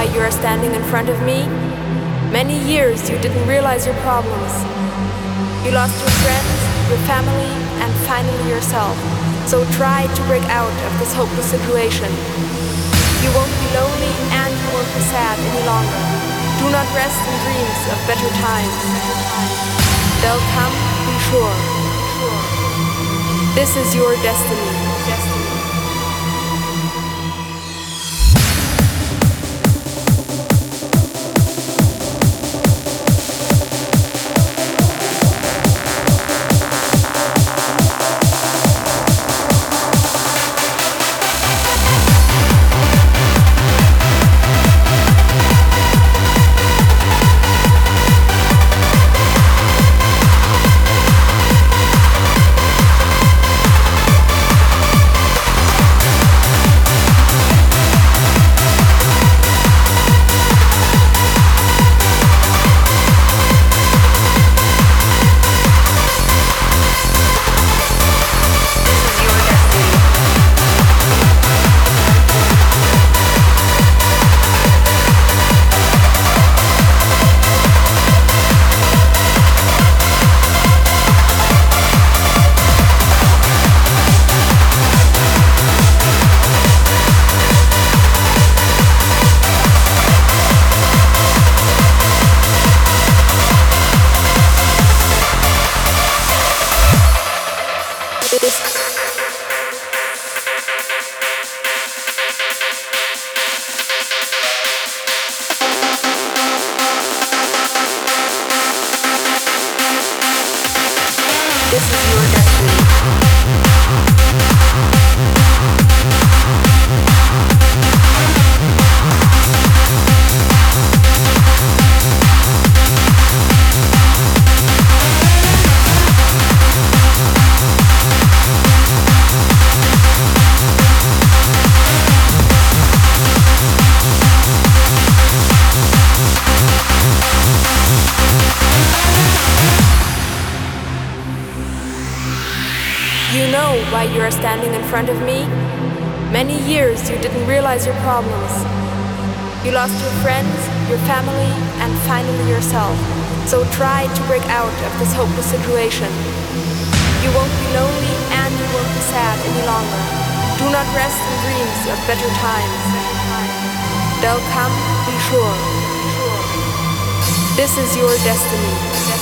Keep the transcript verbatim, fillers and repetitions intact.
why you are standing in front of me? Many years you didn't realize your problems. You lost your friends, your family, and finally yourself. So try to break out of this hopeless situation. You won't be lonely and you won't be sad any longer. Do not rest in dreams of better times. They'll come, be sure. This is your destiny. Destiny. This is your destiny. You know why you are standing in front of me? Many years you didn't realize your problems. You lost your friends, your family, and finally yourself. So try to break out of this hopeless situation. You won't be lonely and you won't be sad any longer. Do not rest in dreams of better times. They'll come, be sure. This is your destiny.